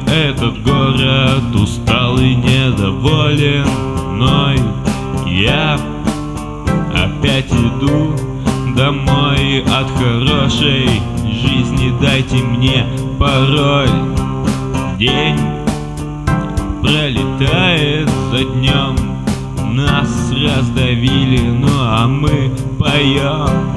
этот город устал и недоволен мной. Я опять иду домой от хорошей жизни. Дайте мне пароль. День пролетает за днем, нас раздавили, ну а мы поем.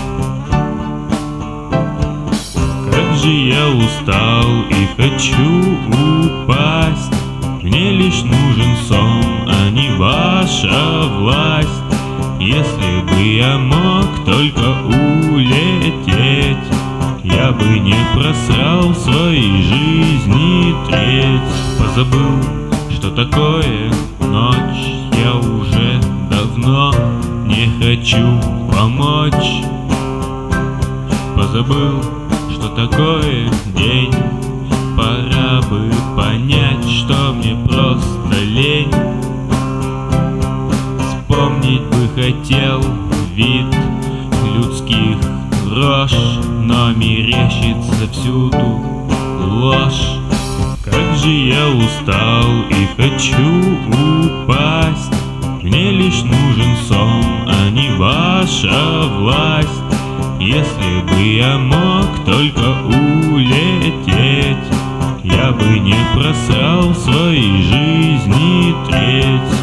Как же я устал и хочу упасть. Мне лишь нужен сон, а не ваша власть. Если бы я мог только улететь, я бы не просрал своей жизни треть. Позабыл, что такое ночь, я уже давно не хочу помочь. Позабыл, что такое день, пора бы понять, что мне просто лень. Вспомнить бы хотел вид людских рож, но мерещится всюду ложь. Как же я устал и хочу упасть. Мне лишь нужен сон, а не ваша власть. Если бы я мог только улететь, я бы не просрал своей жизни треть.